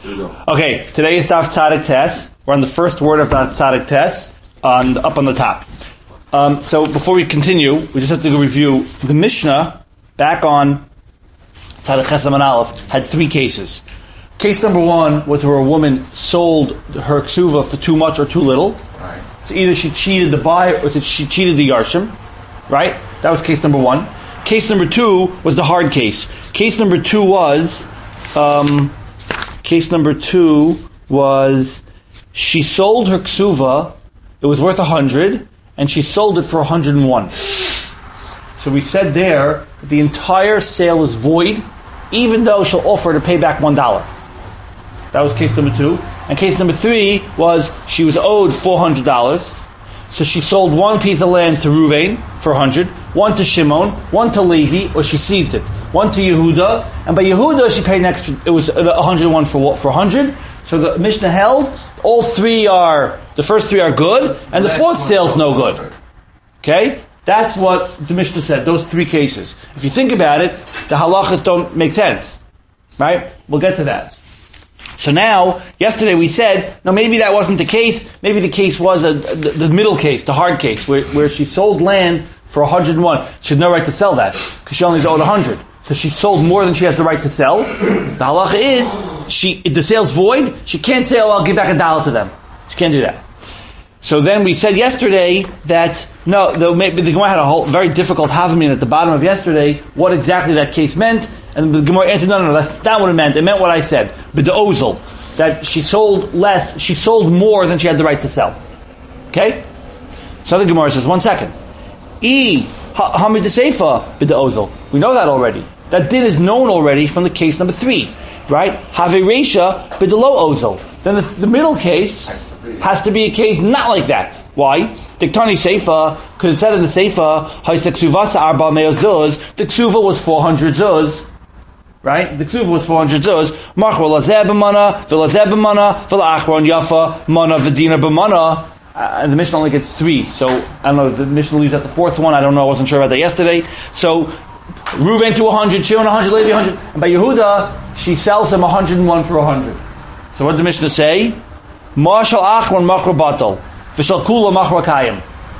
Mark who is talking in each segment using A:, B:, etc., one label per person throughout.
A: Okay, today is Daf Tzadik Tes. We're on the first word of Daf Tzadik Tes, up on the top. So before we continue, we just have to review. The Mishnah, back on Tzadik Ches and Aleph, had three cases. Case number one was where a woman sold her ksuva for too much or too little. Right. So either she cheated the buyer or she cheated the yarshim. Right? That was case number one. Case number two was the hard case. Case number two was she sold her ksuva, it was worth 100, and she sold it for 101. So we said there that the entire sale is void, even though she'll offer to pay back $1. That was case number two. And case number three was she was owed $400. So she sold one piece of land to Ruvain for 100, one to Shimon, one to Levi, or she seized it, one to Yehuda, and by Yehuda she paid an extra, it was 101 for 100. So the Mishnah held, the first three are good, and the fourth sale is no good. Okay? That's what the Mishnah said, those three cases. If you think about it, the halachas don't make sense. Right? We'll get to that. So now, yesterday we said, no, maybe that wasn't the case. Maybe the case was the middle case, the hard case, where she sold land for 101. She had no right to sell that, because she only owed 100. So she sold more than she has the right to sell. The halacha is, the sale's void. She can't say, I'll give back $1 to them. She can't do that. So then we said yesterday that, no, the Gemara had a whole very difficult havamina at the bottom of yesterday, what exactly that case meant. And the Gemara answered, no, that's not what it meant. It meant what I said. But the ozel, that she sold more than she had the right to sell. Okay? So the Gemara says, 1 second. Hamid Seifa bid the ozel. We know that already. That din is known already from the case number 3. Right? Have Reisha bid the lo ozel. Then the middle case has to be a case not like that. Why? Diktani Seifa, because it said in the Seifa, the ksuva was 400 zuz. Right? The ksuva was 400 zuz. Machor lazeh b'mana, v'lazeh b'mana, v'la'achron yafa, mana v'dina b'mana. And the Mishnah only gets 3. So, I don't know if the Mishnah leaves at the fourth one. I don't know. I wasn't sure about that yesterday. So, Reuven to 100, Shimon 100, Levi 100. And by Yehuda, she sells him 101 for 100. So what did the Mishnah say? Mashal achron machor batal. V'shal kula machor kayim.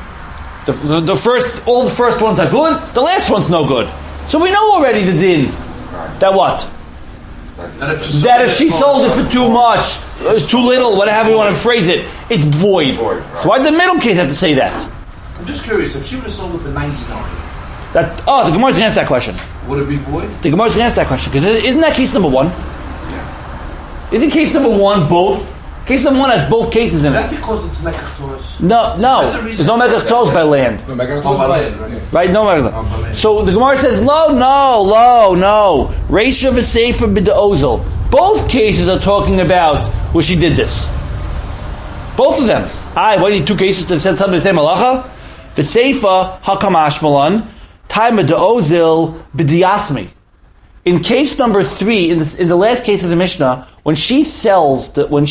A: All the first ones are good. The last one's no good. So we know already the din. That what? That if she sold it for too much, too little, whatever you want to phrase it, it's void. Right. So why did the middle case have to say that?
B: I'm just curious, if she would have sold it for $99.
A: The Gemara's going to answer that question.
B: Would it be void?
A: The Gemara's going to answer that question, because isn't that case number 1?
B: Yeah.
A: Isn't case number 1 both? Case number 1 has both cases in it.
B: Is that because it's Mekach Torahs?
A: No. There's no Mekach Torahs by land.
B: No Mekach Torahs by land,
A: right? No Mekach. So the Gemara says, no. Reisha v'Seifa b'da ozel. Both cases are talking about where she did this. Both of them. What do you need 2 cases to say something the same halacha? V'Seifa hakam ashmalan, time b'da ozel b'diasmi. In case number 3, in the last case of the Mishnah, when she sells time of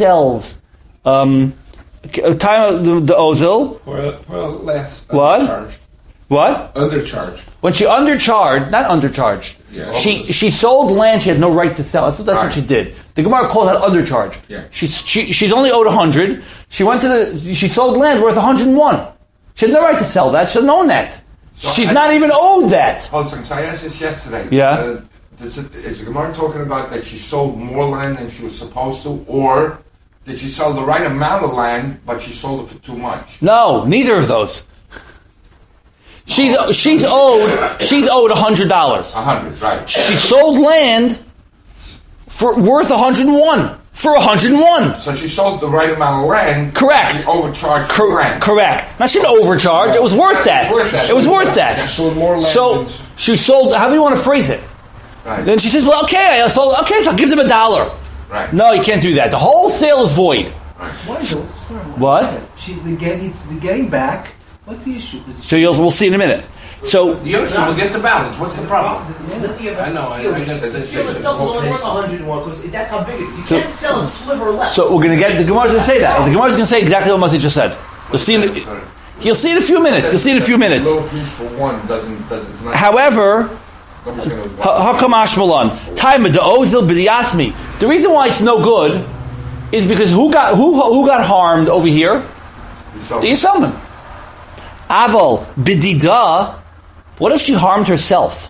A: the ozel,
B: or less.
A: What?
B: Undercharged.
A: What?
B: Undercharged.
A: When she undercharged, not undercharged.
B: Yeah,
A: she sold land she had no right to sell. That's what she did. The Gemara called that undercharge.
B: Yeah.
A: She's only owed 100. She sold land worth 101. She had no right to sell that. She doesn't own that. So she's not even owed that.
C: Hold on, so I asked this yesterday.
A: Yeah.
C: Is the Gemara talking about that she sold more land than she was supposed to, or did she sell the right amount of land, but she sold it for too much?
A: No, neither of those. She's owed $100.
C: 100, right?
A: She sold land for worth 101 for 101.
C: So she sold the right amount of land.
A: Correct.
C: She overcharged for land.
A: Correct. Now she didn't overcharge. It was worth that. It was worth that.
C: She sold more land.
A: So she sold. How do you want to phrase it?
C: Right.
A: Then she says, "Well, okay, so I'll give them $1."
C: Right.
A: No, you can't do that. The whole sale is void.
C: Right.
A: What?
B: The getting back. What's the issue?
A: So we'll see in a minute. So
B: the Yoshua will get the balance. What's the problem?
D: I know.
B: It's
D: only worth 101 because that's how big it is. You can't sell a sliver less.
A: So we're going to get the Gemara's going to say that. The Gemara's going to say exactly what Masi just said. You'll see. You'll see in a few minutes. You'll see in a few minutes.
C: Little piece for one doesn't.
A: However, Hakam Ashmalan, time of the Ozil b'diasmi. The reason why it's no good is because who got harmed over here? The Yisomim. Aval bidida. What if she harmed herself?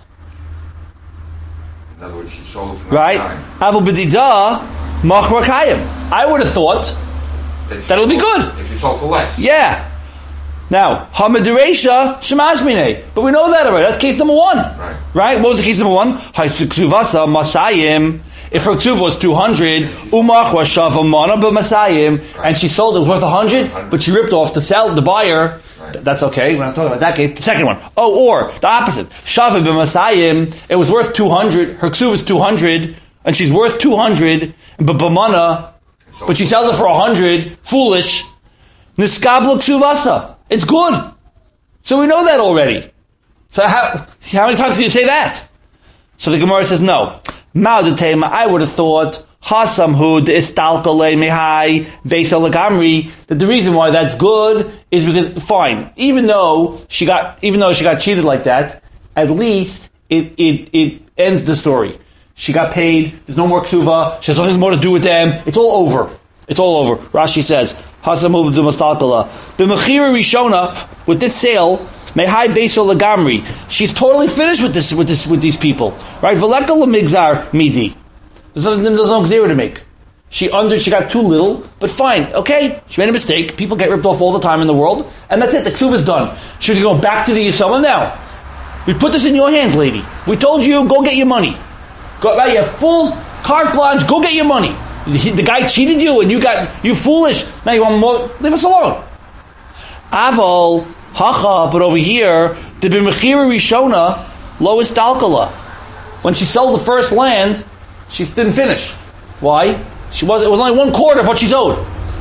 C: In other words, she sold it for
A: right? Aval bidida machra kayim. I would have thought that'll be good
C: if you sold for less.
A: Yeah. Now, Hamaduresha Shemashmine. But we know that already. That's case number 1. Right? What was the case number 1? Haisuksuvasa Masayim. If her ksuva was 200, Umach was Shavamana B'Masayim, and she sold it worth 100, but she ripped off the buyer. That's okay. We're not talking about that case. The second one. Or the opposite. Shava B'Masayim. It was worth 200. Her ksuva is 200, and she's worth 200, but B'Mana, but she sells it for 100. Foolish. Niskabla Ksuvasa. It's good. So we know that already. So how many times can you say that? So the Gemara says no. Ma'udetema, I would have thought Hasamhu de istalkale mehai vesel lagamri, that the reason why that's good is because fine, even though she got cheated like that, at least it ends the story. She got paid, there's no more ksuva, she has nothing more to do with them, it's all over. It's all over. Rashi says, Hasamu b'mastalkala. B'mechira rishona, with this sale, mehai beiso lagamri. She's totally finished with these people. Right? V'leka l'migzar midi. There's no gzera to make. She got too little, but fine. Okay, she made a mistake. People get ripped off all the time in the world, and that's it. The ksuva's done. Should you go back to the Yisomim now? We put this in your hands, lady. We told you, go get your money. Right? You have full carte blanche, go get your money. The guy cheated you and you foolish. Now you want more, leave us alone. Aval, hacha, but over here, the b'mechira rishona, lo istalkala. When she sold the first land, she didn't finish. Why? It was only 1/4 of what she's owed.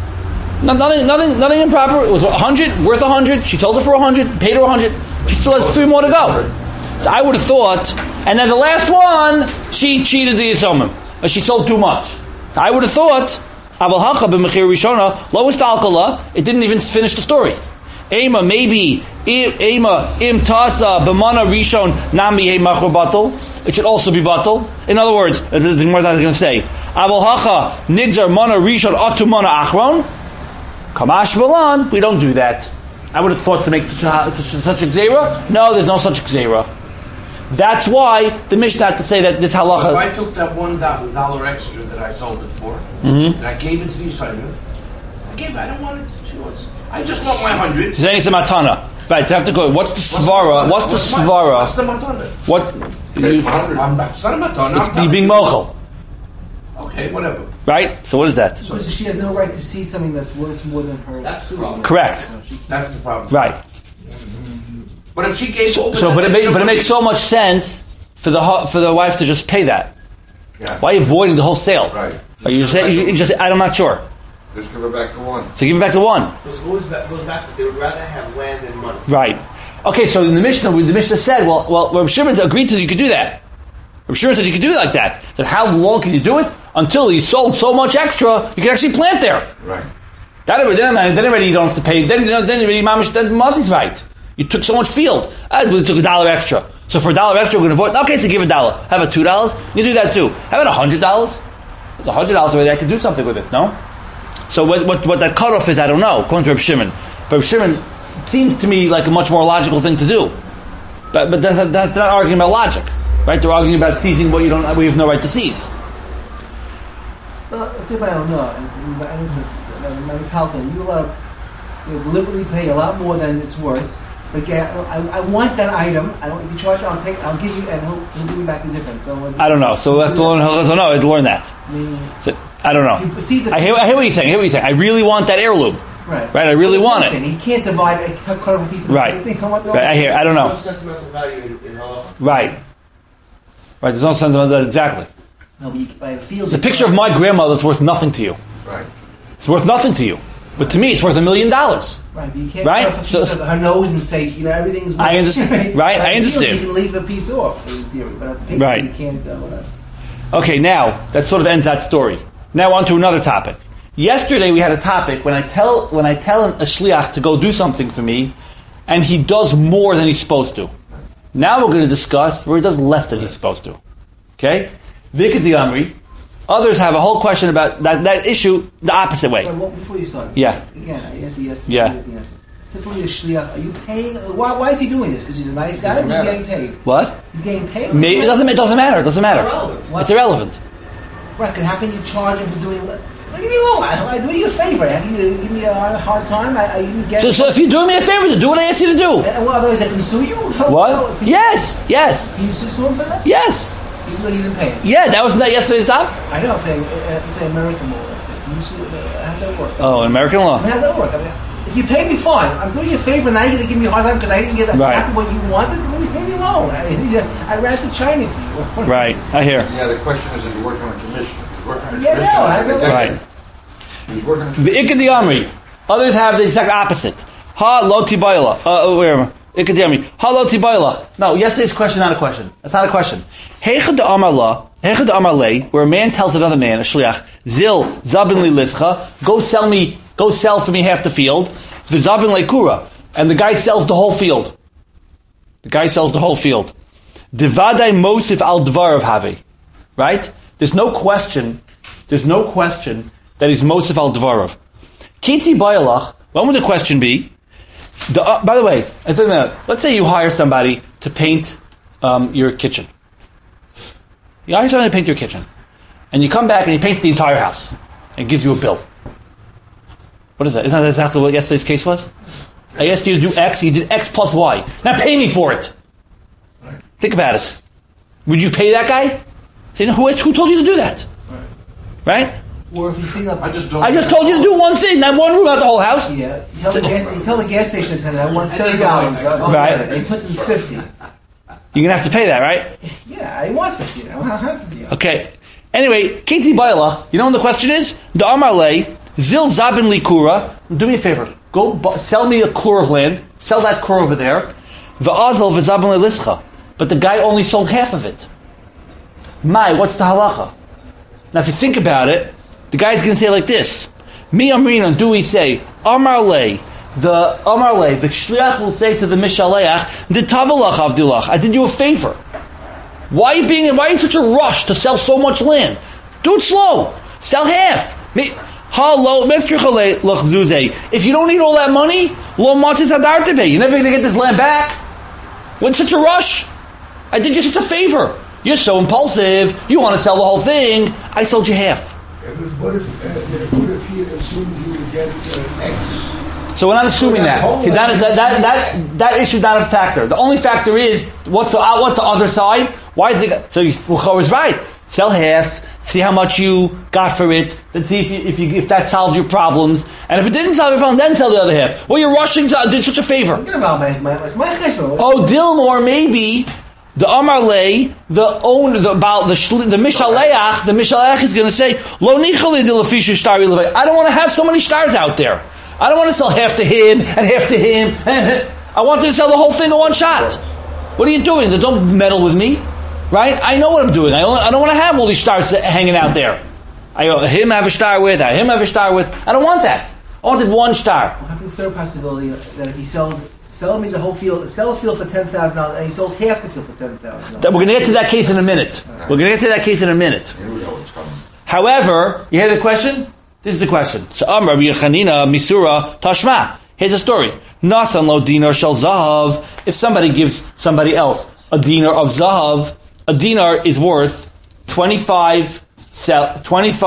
A: Nothing improper. It was 100, worth 100. She sold it for 100, paid her 100. She still has 3 more to go. So I would have thought, and then the last one, she cheated the Yisomim. She sold too much. So I would have thought, Aval hacha b'mechir rishona lo istalkala. It didn't even finish the story. Ema maybe im tasa b'mana rishon nami he machur batal. It should also be batal. In other words, the Gemara is going to say, Aval hacha nigzar mana rishon atu mana achron. Kamash balan. We don't do that. I would have thought to make such a gzera. No, there's no such gzera. That's why the Mishnah had to say that this halacha.
B: If I took that $1 extra that I sold it for, and I gave it to the Yisraelim, I don't want it to yours. I just want my 100.
A: He's saying it's a matana. Right, you have to go. What's the svara? What's the svara?
B: What's the matana?
A: What?
B: It's not a matana.
A: It's being mochel.
B: Okay, whatever.
A: Right? So what is that?
E: So she has no right to see something that's worth more than her.
B: That's the problem.
A: Correct.
B: That's the problem.
A: Right.
B: But if she gave
A: but it makes so much sense for the wife to just pay that.
C: Yeah.
A: Why are you avoiding the whole sale?
C: Right.
A: Are you just I'm not sure.
C: Just give it back to 1.
A: So give it back to 1.
D: Because it goes back to they would rather have land than money.
A: Right. Okay, so in the Mishnah said, well, Reb Shimon agreed to you could do that. Reb Shimon said you could do it like that. That how long can you do it? Until you sold so much extra, you can actually plant there.
C: Right.
A: Then already you don't have to pay. Then already mamish, then money's right. You took so much field. We took $1 extra. So for $1 extra, we're going to avoid. Okay, so give $1. How about $2? You do that too. How about $100? It's $100 already. I can do something with it. No. So what that cutoff is, I don't know. According to Reb Shimon, but Reb Shimon seems to me like a much more logical thing to do. But that's not arguing about logic, right? They're arguing about seizing what we have no right to seize.
E: Let's say, but I don't know. You deliberately pay a lot more than it's worth. But I want that item. I don't. If you charge, I'll give you, and he'll give me back the difference. So
A: I don't know. So we'll have to learn. So no, I have to learn that. So, I don't know. I hear what you're saying. I really want that heirloom.
E: Right.
A: I really want it.
E: He can't divide a cut off a piece of
A: right.
E: thing.
A: Right. I don't know.
D: No sentimental value in halacha.
A: Right. There's no sentimental. Exactly.
E: No,
A: the picture of my grandmother is worth nothing to you.
C: Right.
A: It's worth nothing to you. But to me, it's worth $1 million.
E: Right, but you can't cut off a piece of her nose and say, everything's.
A: I understand. Right, I understand.
E: You can leave a piece off, in theory, but at the picture,
A: right.
E: You can't. Whatever.
A: Okay, now that sort of ends that story. Now on to another topic. Yesterday we had a topic when I tell a shliach to go do something for me, and he does more than he's supposed to. Now we're going to discuss where he does less than he's supposed to. Okay, Vikati Amri. Others have a whole question about that issue the opposite way.
E: Well, before you start.
A: Yeah.
E: Again, I asked you yesterday.
A: Yeah.
E: Typically, a shliach, are you paying? Why is he doing this? Because he's a nice guy. Or he's getting paid.
A: What?
E: He's getting paid.
A: It doesn't matter. It doesn't matter.
D: Irrelevant.
A: It's irrelevant.
E: Right? Because how can you charge him for doing? Leave me alone. I do you a favor. How can you give me a hard time? I didn't get.
A: So if you're doing me a favor, to do what I asked you to do.
E: Well, otherwise I can sue you.
A: What? Yes.
E: Can you sue him for that?
A: Yes.
E: Even though you didn't pay him.
A: Yeah, that wasn't that yesterday's stuff.
E: I know. I'm saying American law. I said, can you sue? How's that work?
A: Oh, American law.
E: How's that work? I mean, if you pay me, fine. I'm doing you a favor. Now you're going to give me a hard time because I didn't get exactly what you wanted. Let me pay me alone. I ran to China for you.
A: Right. I hear.
C: Yeah, the question is he working on commission? He's working on
E: Yeah,
C: commission.
E: no, I know.
A: Right.
C: He's working on
A: The
C: commission.
A: Ikad Amri. Others have the exact opposite. Ha lo tibayla. Where am I? Ikad Amri. Ha lo tibayla. No, yesterday's question, not a question. That's not a question. Heichad Amar la. Heichad Amar le. Where a man tells another man, a shliach, Zil zabin li lischa. Go sell for me half the field. The zabin le kura. And the guy sells the whole field. Divadai mosif al dvarav have. Right? There's no question that he's mosif al dvarav. Kiti bayalach, when would the question be? By the way, let's say you hire somebody to paint your kitchen. You hire somebody to paint your kitchen. And you come back and he paints the entire house and gives you a bill. What is that? Isn't that exactly what yesterday's case was? I asked you to do X, you did X plus Y. Now pay me for it. Think about it. Would you pay that guy? Say, no, who told you to do that? Right?
E: Or if you think of,
C: I just
A: I just told you to do one thing, not one room out the whole house.
E: Yeah, you tell the gas station attendant I want $30.
A: Right.
E: He puts in $50.
A: You're going to have to pay that, right?
E: Yeah, I want $50. I want $50.
A: Okay. Anyway, Kiti Bailach, you know what the question is? The Amar Le, Zil Zabin Li Kura, do me a favor. Go sell me a kur of land, sell that kur over there. V'azal v'zabin li lischa. But the guy only sold half of it. What's the halacha? Now if you think about it, the guy's going to say like this. Mi amrinan, do we say, Amar Le, the shliach will say to the mishaleach, D'tavalach avdilach, I did you a favor. Why are you in such a rush to sell so much land? Do it slow. Sell half. If you don't need all that money, you're never going to get this land back. What's such a rush? I did you such a favor. You're so impulsive. You want to sell the whole thing. I sold you half.
F: What if he assumed he would get X?
A: So we're not assuming that. That issue is not a factor. The only factor is what's the other side. Why is the so L'chor is right? Sell half. See how much you got for it. Then see if that solves your problems. And if it didn't solve your problem, then sell the other half. Well, you're rushing to do such a favor. Oh, Dilmore, maybe the Amar Le, the owner, the Mishaleach is going to say, Lo nichali de lefishu shtari levei. I don't want to have so many stars out there. I don't want to sell half to him and half to him. I want to sell the whole thing in one shot. What are you doing? Don't meddle with me. Right? I know what I'm doing. I don't want to have all these stars hanging out there. Him have a star with, him have a star with. I don't want that. I wanted one star.
E: What happens to the third possibility that if he sell me the whole field, sell a field for $10,000 and he sold half the field for $10,000?
A: We're going to get to that case in a minute. However, you hear the question? This is the question. So, Rabbi Yechanina Misura Tashma. Here's a story. Nasan lo dinar shel zahav. If somebody gives somebody else a dinar of zahav, a dinar is worth 25. A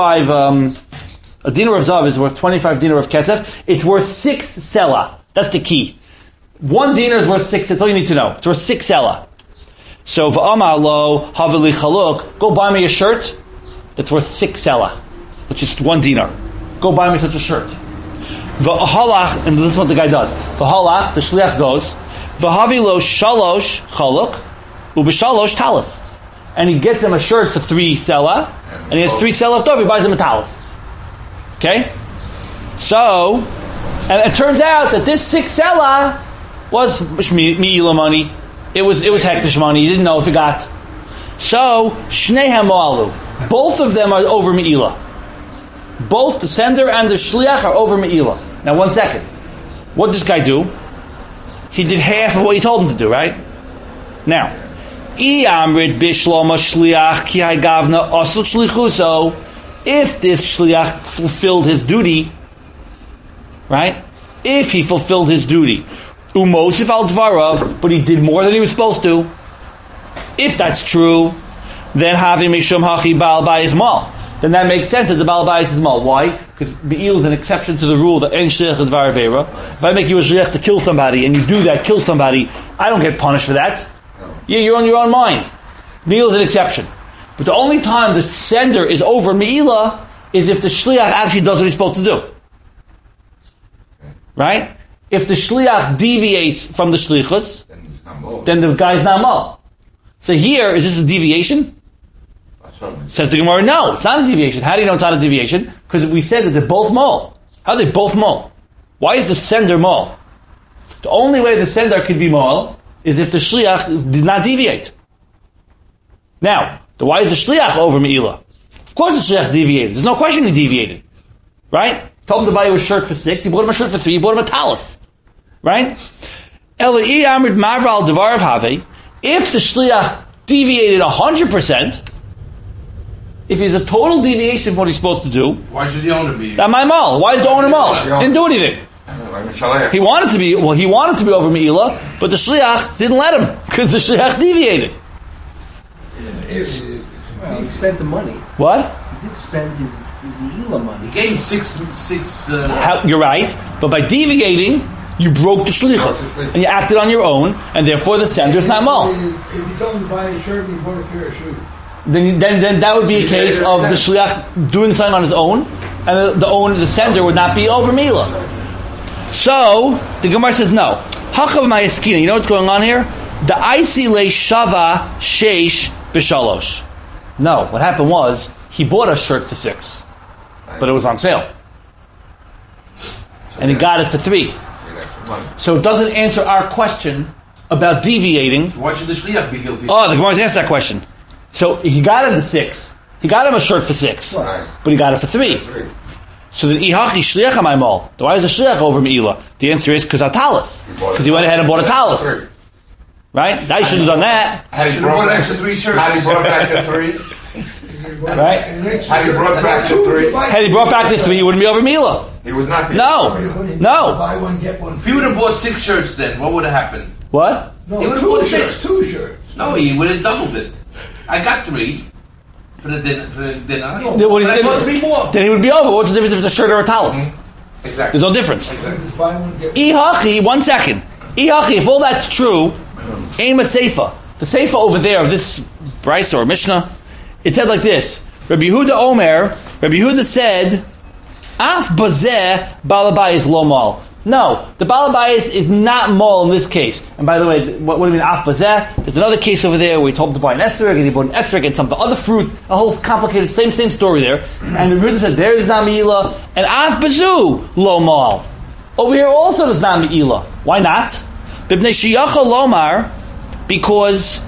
A: dinar of zahav is worth 25 dinar of kesef. It's worth 6 selah. That's the key. 1 dinar is worth 6. That's all you need to know. It's worth 6 selah. So v'amar lo haveli chaluk. Go buy me a shirt that's worth 6 selah, which is 1 dinar. Go buy me such a shirt. V'halach, and this is what the guy does. V'halach, the shliach goes. V'havi lo shalosh chaluk u'b'shalosh talith. And he gets him a shirt for 3 selah, and he has 3 selah left over. He buys him a talith. Okay? So, and it turns out that this 6 selah was mi'ila money. It was hektish money. He didn't know if he got. So, shneihem mo'alu. Both of them are over mi'ila. Both the sender and the shliach are over me'ilah. Now, 1 second. What did this guy do? He did half of what you told him to do, right? Now, if this shliach fulfilled his duty, right? If he fulfilled his duty, umosif al dvarav, but he did more than he was supposed to. If that's true, then having mishum hachi bal bayis mal. Then that makes sense that the bal bayis is mal. Why? Because be'il is an exception to the rule that en shliach dvar vera. If I make you a shliach to kill somebody and you do that, kill somebody, I don't get punished for that. Yeah, you're on your own mind. Be'il is an exception. But the only time the sender is over me'ila is if the shliach actually does what he's supposed to do. Right? If the shliach deviates from the shlichus, then the guy's not mal. So here, is this a deviation? Says the Gemara, no, it's not a deviation. How do you know it's not a deviation? Because we said that they're both mal. How are they both mal? Why is the sender mal? The only way the sender could be mal is if the shliach did not deviate. Now, why is the shliach over me'ila? Of course the shliach deviated. There's no question he deviated. Right? Told him to buy you a shirt for 6, he bought him a shirt for 3, he bought him a talis. Right? If the shliach deviated 100%, if he's a total deviation from what he's supposed to do,
B: why should the owner be?
A: That my mal. Why is the owner mal? He didn't do anything. He wanted to be over me'ila, but the shliach didn't let him because the shliach deviated.
E: Well, he spent the money.
A: What?
E: He did spend his me'ila money.
B: He gave him six.
A: You're right, but by deviating, you broke the shlichus and you acted on your own, and therefore the sender is not mal.
F: If you told him to buy a shirt and you bought a pair of shoes.
A: Then that would be a case of the shliach doing something on his own, and the sender would not be over mila. So the Gemara says no. Hachav ma'askina. You know what's going on here? The aisi le shava sheish b'shalosh. No, what happened was he bought a shirt for 6, but it was on sale, and he got it for 3. So it doesn't answer our question about deviating.
B: Why should the shliach be guilty?
A: Oh, the Gemara answers that question. So he got him the 6. He got him a shirt for 6, but he got it for 3. So the ihachi shliach amaymal. Why is the shliach over meila? The answer is because talis. Because he went ahead and bought a talis. Right? Now you shouldn't have done that.
B: Had he brought extra 3 shirts.
C: Had he brought back the 3?
A: Right?
C: Had he brought back the 3?
A: Had he brought back the 3, he wouldn't be over meila.
C: He would not be.
A: No.
F: Buy one, get one.
B: If he would have bought 6 shirts, then what would have happened?
A: What?
F: No,
B: He would've
F: 2
B: bought
F: shirts.
B: 6.
F: 2 shirts.
B: No, he would have doubled it. I got 3 for the dinner.
A: Well,
B: I bought 3 more.
A: Then he would be over. What's the difference if it's a shirt or a talis?
B: Exactly.
A: There's no difference.
F: Just buy one, get one.
A: Ihachi, 1 second. Ihachi, if all that's true, aim a seifa. The seifa over there of this Bryce or Mishnah, it said like this. Rabbi Yehuda said, Af bazeh balabayis lo mal. No, the balabayis is not mal in this case. And by the way, what do you mean af bazeh? There's another case over there where he told him to buy an esrog, and he bought an esrog and some other fruit, a whole complicated, same story there. And Rabbi Yehuda said, there is not me'ila, and af bazu lo mal. Over here also there's not me'ila. Why not? B'bnei shiyacha lomar, because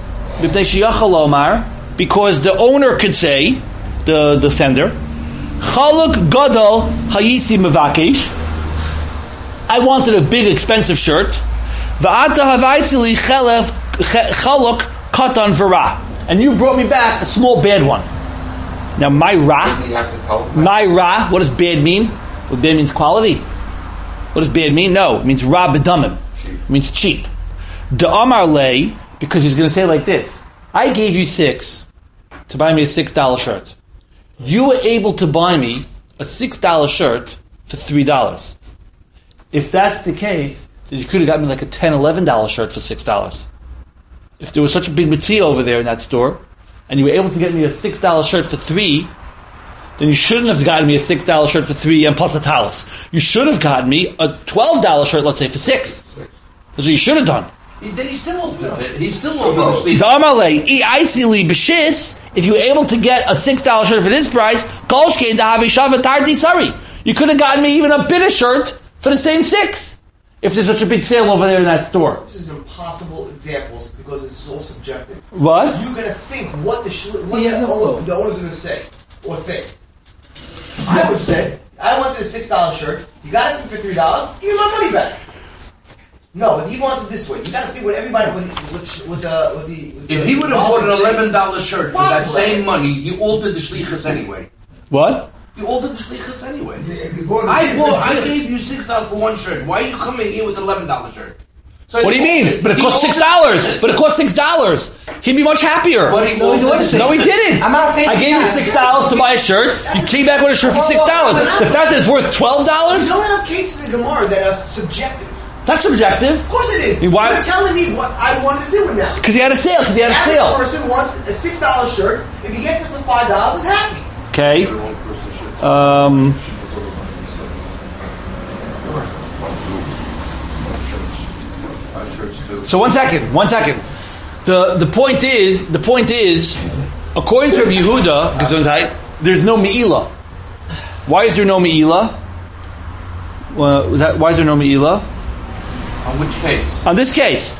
A: the owner could say, the sender, Chaluk gadol hayisi mevakesh. I wanted a big expensive shirt. Va'ata havaisi li chaluk katan v'ra. And you brought me back a small bad one. Now my ra, what does bad mean? Well, bad means quality. What does bad mean? No, it means ra b'damim. It means cheap. Da'amar lei, because he's going to say like this. I gave you 6 to buy me a $6 shirt. You were able to buy me a $6 shirt for $3. If that's the case, then you could have got me like a $10, $11 shirt for $6. If there was such a big mitzvah over there in that store, and you were able to get me a $6 shirt for $3, then you shouldn't have gotten me a $6 shirt for $3 and plus a talis. You should have gotten me a $12 shirt, let's say, for $6. That's what you should have done.
B: Then he's still over it. He's still over the
A: Damale, I b'shis. If you were able to get a $6 shirt for this price, kolshkein dahavi shavatati sorry. You could have gotten me even a bigger shirt for the same 6. If there's such a big sale over there in that store.
D: This is impossible examples because it's all subjective.
A: What?
D: You're going to think what the owner's going to say or think. I would say, I wanted a $6 shirt. You got it for $3. Give me my money back. No, if he wants it this way, you got to think with everybody with the.
B: If he would have bought an $11 shirt for that same money, you altered the shlichus anyway.
A: What?
B: You all did the shlichus anyway.
F: Yeah,
B: I gave you $6 for one shirt. Why are you coming here with an $11 shirt? So
A: What do you mean? But it cost $6. But it cost $6. He'd be much happier.
B: But he
E: No, he
A: didn't.
E: I'm not paying
A: I gave you $6 to buy a shirt. You came back with a shirt for $6. The fact that it's worth $12?
D: You don't have cases in Gemara that are subjective.
A: That's subjective.
D: Of course it is.
A: Why?
D: You're telling me what I wanted to do with that.
A: Because he had a sale.
D: The average person wants a $6 shirt. If he gets it for $5, he's happy.
A: Okay. So one second. The point is, according to Rabbi Yehuda, Gesundheit, there's no me'ilah. Why is there no me'ilah? Why is there no me'ilah?
B: On which case?
A: On this case,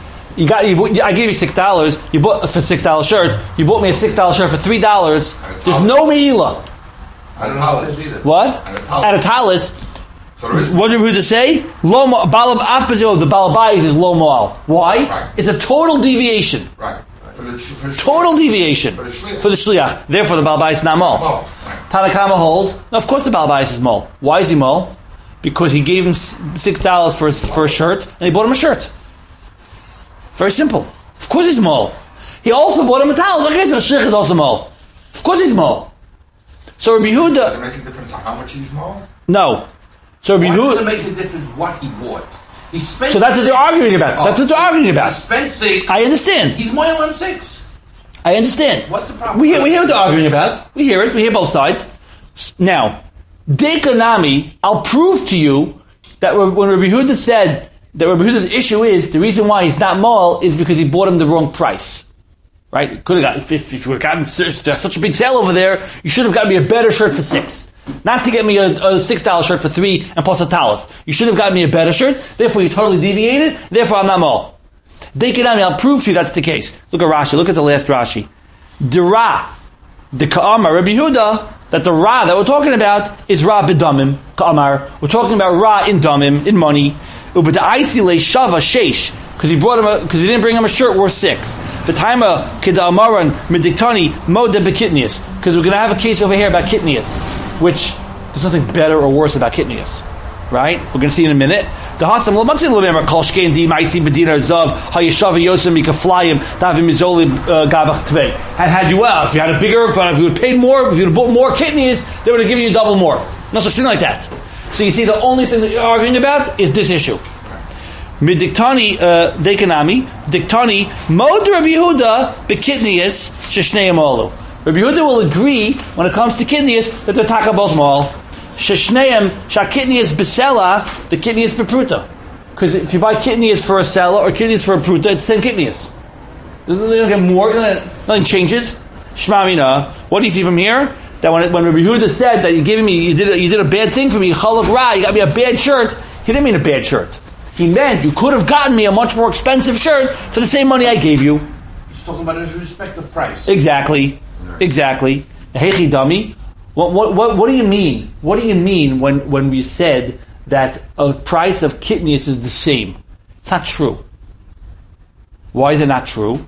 A: I gave you $6. You bought for $6 shirt. You bought me a $6 shirt for $3. There's no me'ilah.
C: And a talis.
A: What?
C: And a talis. So
A: what did Yehuda say? The balabayis is lo mo'al. Why?
C: Right.
A: It's a total deviation.
C: Right.
A: Total deviation for the shliach. Therefore, the balabayis is not mo'al.
C: Right.
A: Tanakama holds. No, of course, the balabayis is mo'al. Why is he mo'al? Because he gave him $6 for a shirt, and he bought him a shirt. Very simple. Of course, he's mo'al. He also bought him a towel. Okay, so the shliach is also mo'al. Of course, he's mo'al. So Rabbi Yehuda.
C: Does it make a difference on how much he's mo'al?
A: No. So
B: Why does it make a difference what he bought? He spent.
A: So that's what they're arguing about. That's what they're arguing about.
B: He spent $6.
A: I understand.
B: He's moil on $6.
A: I understand.
B: What's the problem?
A: We hear what they're arguing about. We hear it. We hear both sides. Now, Dekonami, I'll prove to you that when Rabbi Yehuda said that Rabbi Yehuda's issue is the reason why he's not moel is because he bought him the wrong price. Right? Could have got if you would have gotten such a big sale over there, you should have gotten me a better shirt for $6. Not to get me a $6 shirt for $3 and plus a talis. You should have gotten me a better shirt. Therefore, you totally deviated. Therefore, I'm not moel. Dekonami, I'll prove to you that's the case. Look at Rashi. Look at the last Rashi. The Ra, the Ka'amar, Rabbi Yehuda, that the Ra that we're talking about is Ra b'damim, Ka'amar. We're talking about Ra in damim, in money. Ubeda'aisi le shava sheish, because he didn't bring him a shirt worth $6. V'taima kida'amaran mediktani mode bekitnius, because we're going to have a case over here about kitnius, which there's nothing better or worse about kitnius. Right? We're going to see in a minute. The Hasam Lamantin Lememar Kolshkein Di Maisi Bedina Zav Hayashava Yosem Mikaflayim Davim Mizoli Gavach Tvei. Had you if you had a bigger, if you had paid more, if you had bought more kidneys, they would have given you double more. No such thing like that. So you see, the only thing that you're arguing about is this issue. Midiktani Dekanami Diktani Mod Rabbi Yehuda Bekidnius Sheshnei Amolu. Rabbi Yehuda will agree when it comes to kidneys that they're taka both mall. Sheshneim shakidneys besela, the kidneys bepruta. Because if you buy kidneys for a sela or kidneys for a pruta, it's the same kidneys. You don't get more, nothing changes. Shmamina. What do you see from here? That when Rabbi Yehuda said that you did a bad thing for me, chaluk ra, you got me a bad shirt, he didn't mean a bad shirt. He meant you could have gotten me a much more expensive shirt for the same money I gave you.
B: He's talking about his respective price.
A: Exactly. Hechi dummy. What do you mean? What do you mean when we said that a price of kidneys is the same? It's not true. Why is it not true?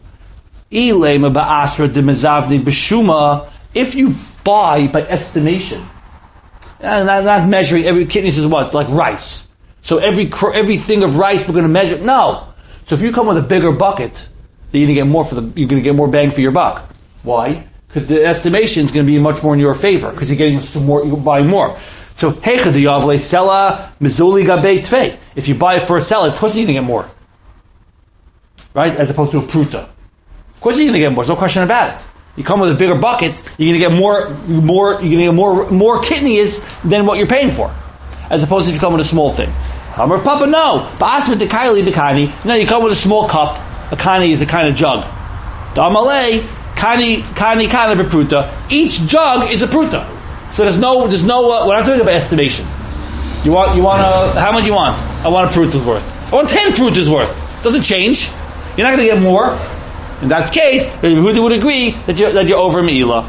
A: If you buy by estimation, and not measuring every kidneys is what? Like rice. So every thing of rice we're going to measure. No. So if you come with a bigger bucket, then you're going to get more bang for your buck. Why? Because the estimation is going to be much more in your favor because you're getting more, you're buying more. So hecha diyavle sela mizuli gabei tvei. If you buy it for a sela, of course you're going to get more, right? As opposed to a pruta. Of course you're going to get more. There's no question about it. You come with a bigger bucket, you're going to get more. You're going to get more kidneys than what you're paying for, as opposed to if you come with a small thing. Hamar of Papa, no. Ba'asmet dekaili b'kani. No, you come with a small cup. A kani is a kind of jug. Damalei. Kani of a pruta. Each jug is a pruta. So there's no. We're not doing about estimation. You want how much you want? I want a pruta's worth. I want 10 pruta's worth. Doesn't change. You're not going to get more. In that case, Yehuda would agree that you're over me'ilah.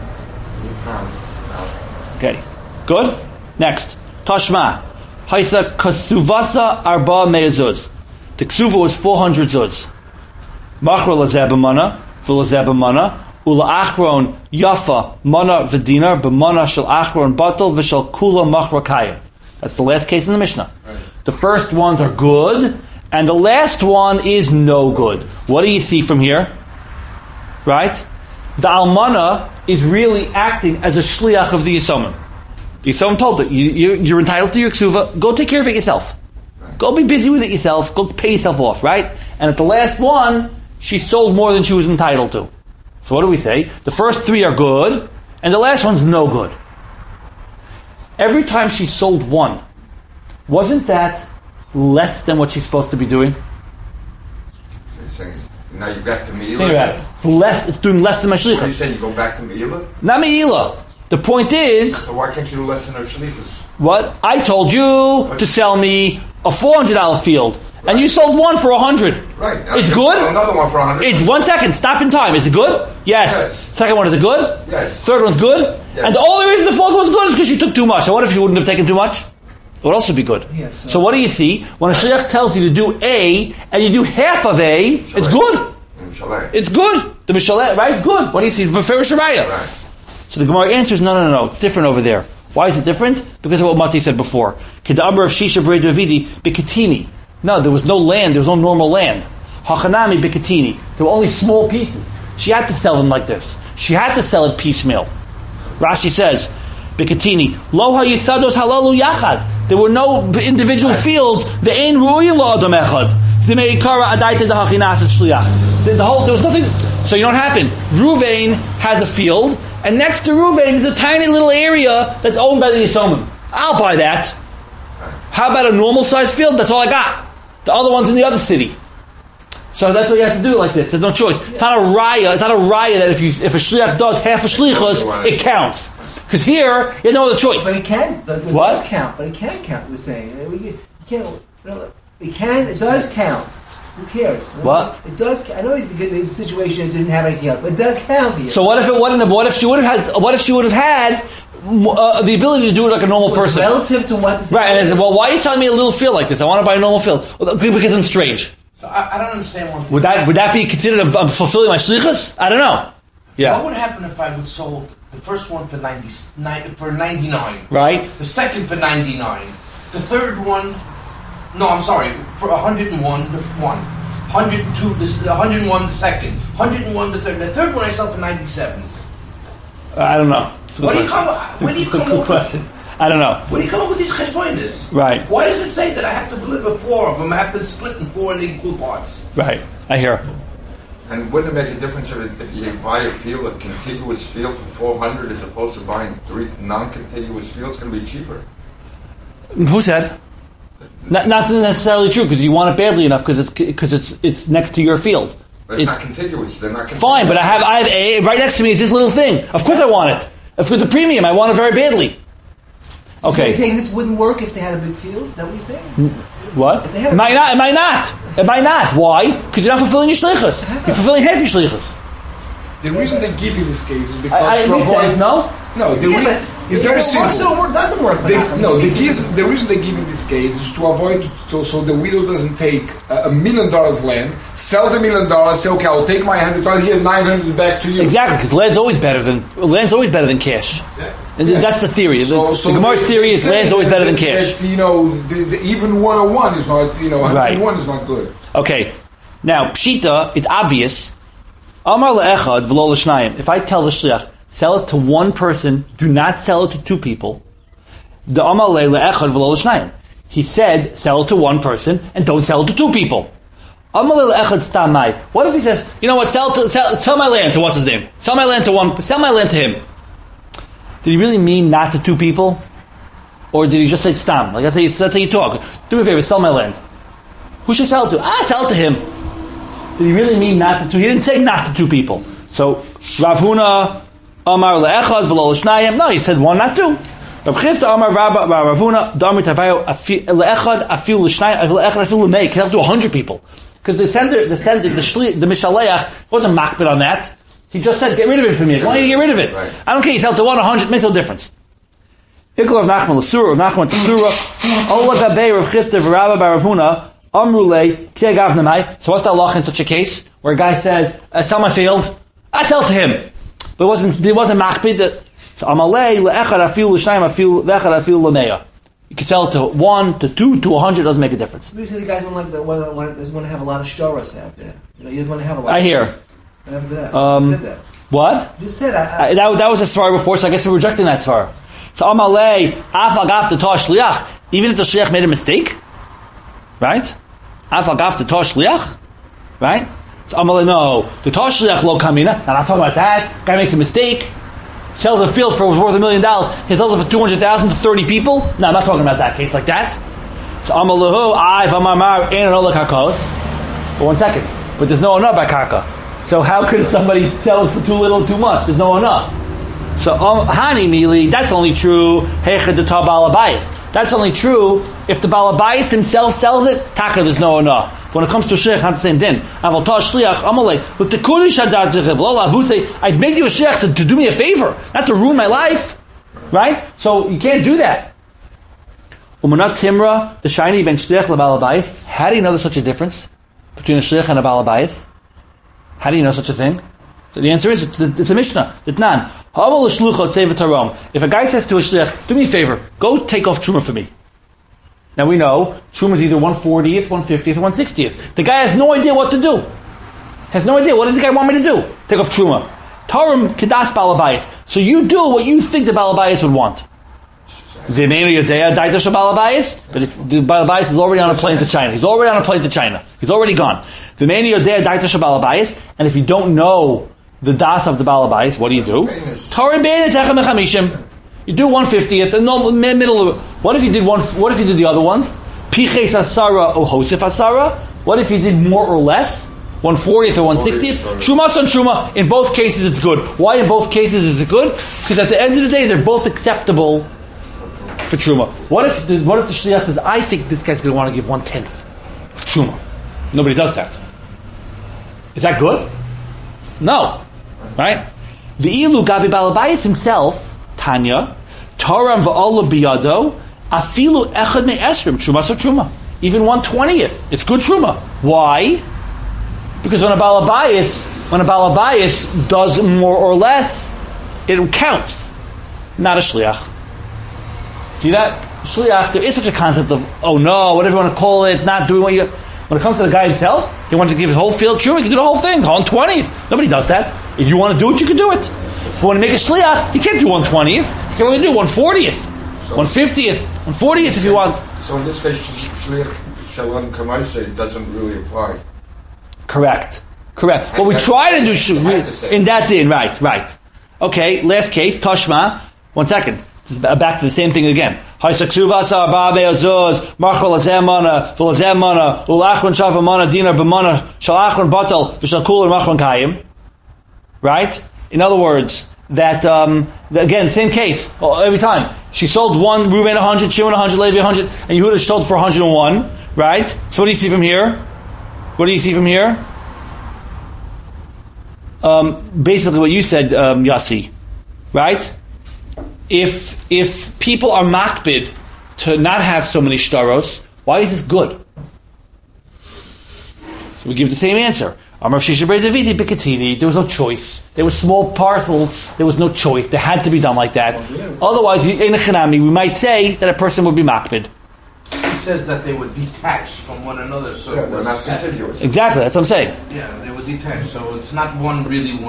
A: Okay, good. Next, Tashma. Haisa kasuvasa arba me'ezuz. The ksuva was 400 zuz. Machra lazebamana. For lazebamana, Ula achron yafa mana v'dinar b'mana shel achron batal v'shel kula machra kaya. That's the last case in the Mishnah. Right. The first ones are good, and the last one is no good. What do you see from here? Right? The almana is really acting as a shliach of the Yisomim. The Yisomim told her, you're entitled to your ksuva, go take care of it yourself. Right. Go be busy with it yourself, go pay yourself off, right? And at the last one, she sold more than she was entitled to. So what do we say? The first three are good, and the last one's no good. Every time she sold one, wasn't that less than what she's supposed to be doing?
C: You're saying, now you got to Me'ilah?
A: Think about it. It's doing less than my shlichus.
C: You said you go back to Me'ilah?
A: Not Me'ilah. The point is...
C: So why can't you do less than her shlichus?
A: What? I told you to sell me a $400 field, right, and you sold one for $100.
C: Right.
A: It's good?
C: Another one for $100.
A: It's 1 second. Stop in time. Is it good? Yes. Second one, is it good?
C: Yes.
A: Third one's good? Yes. And the only reason the fourth one's good is because she took too much. So what if she wouldn't have taken too much? What else would be good? Yes, so what do you see? When a shliach tells you to do A, and you do half of A, it's good. It's good. The Mishaleh, right? It's good. What do you see? Prefer Shariah. Right. So the Gemara answers, no. It's different over there. Why is it different? Because of what Mati said before. Kedamar of Shisha B'rei Davidi Bikatini. No, there was no land. There was no normal land. Hachanami Bikatini. There were only small pieces. She had to sell them like this. She had to sell it piecemeal. Rashi says, Bikatini. Lo hayisados halalu yachad. There were no individual fields. The ein ru'in lo adam echad. The meikara adaita the hachinas shliach. There was nothing. So you know what happened? Ruvain has a field, and next to Ruvain is a tiny little area that's owned by the Yisomim. I'll buy that. How about a normal sized field? That's all I got. The other one's in the other city. So that's what you have to do like this. There's no choice. It's not a raya. It's not a raya that if a shliach does half a shlichus, it counts. Because here, you have no other choice.
E: But it can. It
A: what?
E: Does count. But it can count. We're saying it does count. Who cares?
A: What?
E: It does. I know the situation is didn't have anything else, but it does count here.
A: So what if it wasn't? What if she would have had? What if she would have had the ability to do it like a normal person?
E: Relative to what? The
A: right. And I said, well, why are you telling me a little field like this? I want to buy a normal field. Well, because I'm strange.
B: So I don't understand one thing.
A: Would that be considered fulfilling my shlichus? I don't know. Yeah.
B: What would happen if I would sold the first one for 99?
A: Right.
B: The second for 99. The third one. No, I'm sorry. For 101, the one. 102, 101 the second. 101 the third. The third one I sell for 97.
A: I don't know.
B: Where do you come up with?
A: I don't know.
B: When you come up with these cheshbonis,
A: right?
B: Why does it say that I have to deliver 4 of them? I have to split in 4 in equal parts.
A: Right. I hear.
C: And wouldn't it make a difference if you buy a field, a contiguous field for 400, as opposed to buying 3 non-contiguous fields? It's going to be cheaper.
A: Who said? Not necessarily true, because you want it badly enough because it's next to your field.
C: But it's not contiguous. They're not contiguous.
A: Fine, but I have A right next to me is this little thing. Of course I want it. If it's a premium, I want it very badly. Okay.
E: So you're saying this wouldn't work if they had a big field? Is that what you're saying?
A: What? It might not. Why? Because you're not fulfilling your shlichus. You're fulfilling half your shlichus.
F: The reason they give you this case is because
E: No,
F: it's very simple.
E: It doesn't work.
F: The reason they give you this case is to avoid so the widow doesn't take $1 million land, sell the $1 million, say, okay, I'll take my $100 here, 900 back to you.
A: Exactly, because land's always better than cash. And that's the theory. The Gemara's theory is land's always better than cash.
F: That, even 101 is not, 101 is not good.
A: Okay, now pshita, it's obvious. Amar le'echad v'lo l'shnayim. If I tell the shliach, sell it to one person, do not sell it to 2 people. The Amar le'echad v'lo l'shnayim. He said, sell it to one person and don't sell it to 2 people. Amar le'echad stamai. What if he says, you know what? Sell my land to what's his name? Sell my land to him. Did he really mean not to 2 people, or did he just say stam? Like that's how you talk. Do me a favor, sell my land. Who should sell it to? Sell it to him. Did he really mean not to 2? He didn't say not to 2 people. So Rav Huna Amar le'echad v'lo l'shnayim. No, he said 1, not 2. Rav Chisda Amar Rav Huna Damar Tavayo le'echad afil l'shnayim le'echad afil l'mei. Can help to 100 people because the Mishaleach wasn't makbid on that. He just said, get rid of it for me. I want you to get rid of it. Right. I don't care. You sell to 1 or 100, makes no difference. Ikol of Nachman l'sura, of Nachman t'sura, Ola gabei Rav Chisda v'Rabba bar Rav Huna, Amrulei, Kiagav Namai. So what's the halacha in such a case? Where a guy says, sell my field, I sell to him. But it wasn't machbid. So amalei le'echad afil l'shnayim afil le'echad afil l'neya. You can sell it to 1, to 2, to 100. Doesn't make a difference.
E: Maybe the guys want to have a lot of shtaros out there. You want to have a lot.
A: I hear.
E: What happened to that? You said that.
A: What?
E: You just said
A: that was a svar before, so I guess we're rejecting that svar. So amalei af agaf the tosh shliach. Even if the shliach made a mistake, right? Af agaf the tosh shliach, right? So amalei no, the tosh shliach lo kamina. I'm not talking about that. Guy makes a mistake. Sell the field for was worth $1 million. He sells it for 200,000 to 30 people. No, I'm not talking about that case like that. So amalahu I v'amamar ein ola karkos. But 1 second. But there's no enough by karka. So how could somebody sell it for too little, too much? There's no enough. So hani mili. That's only true. Hechad the balabayis. That's only true if the balabayis himself sells it. Taka, there's no enough. When it comes to shliach, not the same din. Aval tosh shliach amalei. Look, the kurish hadar techiv lo lavusei. I made you a shliach to do me a favor, not to ruin my life, right? So you can't do that. Umanat timra the shiny ben shliach lebalabayis. How do you know there's such a difference between a shliach and a balabayis? How do you know such a thing? So the answer is it's a mishnah. Ditnan. If a guy says to a shliach, do me a favor, go take off truma for me. Now we know truma is either 1/40th, 1/50th, or 1/60th. The guy has no idea what to do. Has no idea. What does the guy want me to do? Take off truma. Tarim kedas balabayis. So you do what you think the balabayis would want. But if the balabayis is already on a plane to China, he's already on a plane to China. He's already gone. And if you don't know the das of the balabayis, what do? You do 1/50th and no middle. What if you did What if you did the other ones? Piches asara or hosef asara. What if you did more or less? 1/40th or 1/60th? Trumas on truma. In both cases, it's good. Why in both cases is it good? Because at the end of the day, they're both acceptable for truma. What if the shliach says, I think this guy's going to want to give 1/10 of truma? Nobody does that. Is that good? No. Right? V'ilu gabi balabayis himself, Tanya, Taram v'Allah biyado, afilu echad me'esrim, truma so truma. Even 1/20th, it's good truma. Why? Because when a balabayis does more or less, it counts. Not a shliach. See that? Shliach, there is such a concept of, oh no, whatever you want to call it, not doing what you... When it comes to the guy himself, he wants to give his whole field true, he can do the whole thing, 1/20th. Nobody does that. If you want to do it, you can do it. But when you make a shliach, he can't do 1/20th. He can only do 1/40th, 1/50th, 1/40th if you want.
C: So in this case, shliach shalom kamaisa doesn't really apply.
A: Correct. What we try to do in that din, right. Okay, last case, Tashma. 1 second. Back to the same thing again. Right? In other words, that again, same case every time. She sold one, Reuven 100, Shimon 100, Levi 100, and Yehuda sold for 101. Right? So what do you see from here? Basically, what you said, Yossi. Right? If people are makbid to not have so many shtaros, why is this good? So we give the same answer. There was no choice. There were small parcels. There was no choice. There had to be done like that. Otherwise, in a chanami, we might say that a person would be makbid.
B: He says that they were detached from one another, so
C: they're not contiguous.
A: Exactly, that's what I'm saying.
B: Yeah, they were detached, so it's not one.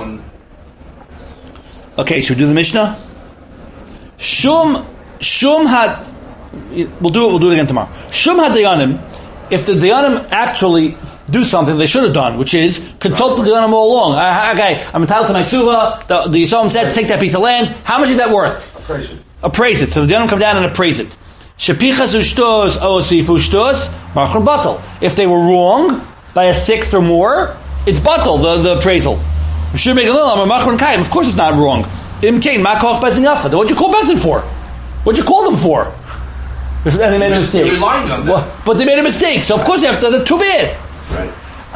A: Okay, should we do the Mishnah? Shum had. We'll do it again tomorrow. Shum had dayanim. If the dayanim actually do something they should have done, which is consult the dayanim all along. Okay, I'm entitled to my tzuva. The Yisrael said, take that piece of land. How much is that worth? Appraise it. So the dayanim come down and appraise it. Shepichas ushtos osifu shtos marchon batal. If they were wrong by a sixth or more, it's batal, the appraisal. Of course it's not wrong. What'd you call Bezin for? What'd you call them for? And they made a mistake.
B: You're relying on them.
A: But they made a mistake, so of course you have to, too bad.
B: Right.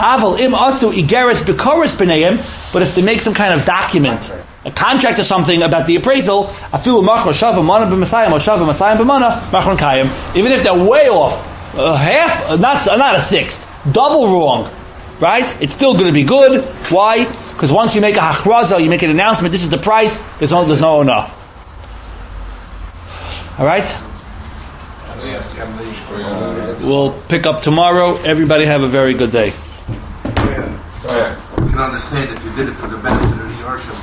A: But if they make some kind of document, a contract or something about the appraisal, even if they're way off, half, not a sixth, double wrong, right? It's still going to be good. Why? Because once you make a hachraza, you make an announcement, this is the price, there's no owner. Alright? We'll pick up tomorrow. Everybody have a very good day.
B: You can understand if you did it for the benefit of the Yorshim.